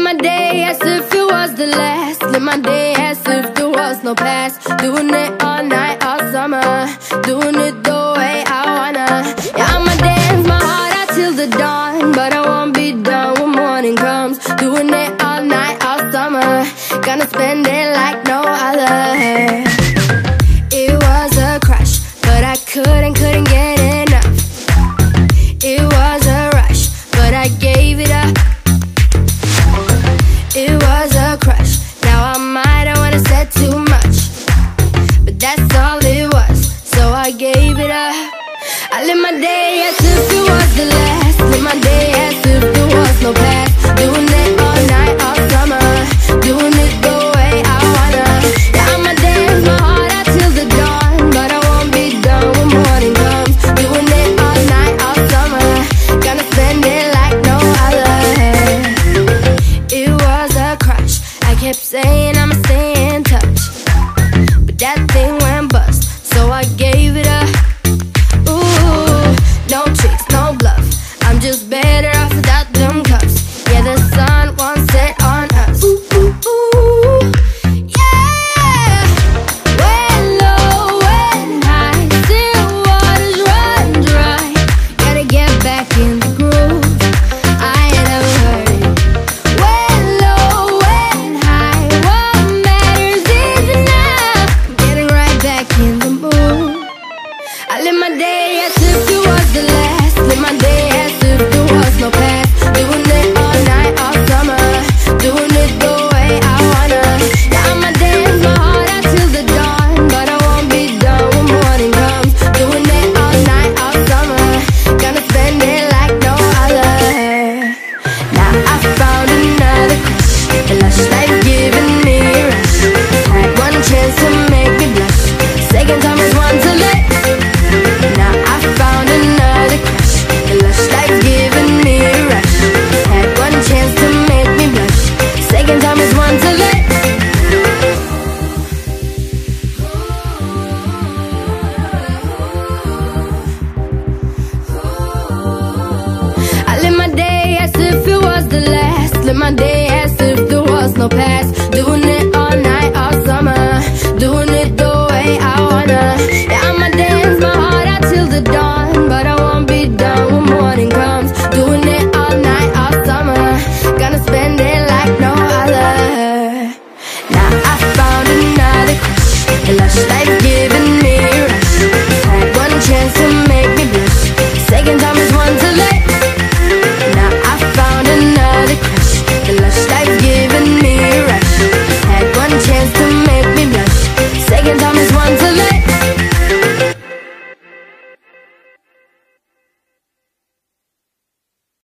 my day as if it was the last. Live my day as if there was no past. Doing it all night, all summer. Doing it the way I wanna. Yeah, I'ma dance my heart out till the dawn, but I won't be done when morning comes. Doing it all night, all summer. Gonna spend it like no other. It was a crush, but I couldn't get enough. It was a rush, but I gave it up. It was a crush, now I might have wanna said too much, but that's all it was, so I gave it up. I live my day as if it was the last. Live my day as if there was no past. Doing it all night, all summer. Doing it the way I wanna. Yeah, I'ma dance my heart out till the dawn, but I won't be done when morning comes. Doing it all night, all summer. Gonna spend it like no other. It was a crush, I kept saying I'ma stay in touch, but that thing went bust, so I gave it up. Ooh, no tricks, no bluff, I'm just better off without them cuffs. Yeah, the sun won't set on us. Ooh, ooh, ooh, yeah. When low, when high, still waters run dry. Gotta get back in the groove, I ain't never heard it. When low, when high, what matters is enough. Getting right back in the mood. I live my day as if it was the last. Live my day as if there was no past. Doing it all night, all summer. Doing it the way I wanna. Yeah, I'ma dance my heart out till the dawn, but I won't be done when morning comes. Doing it all night, all summer. Gonna spend it like no other. Now I found another crush. The lush life giving me a rush. Had one chance to make me blush. Second time is one to let. Now I found another crush. The lush life giving me a rush. Had one chance to make me blush. Second time is one to let. I live my day as if it was the last. Live my day as if there was no past. Doing it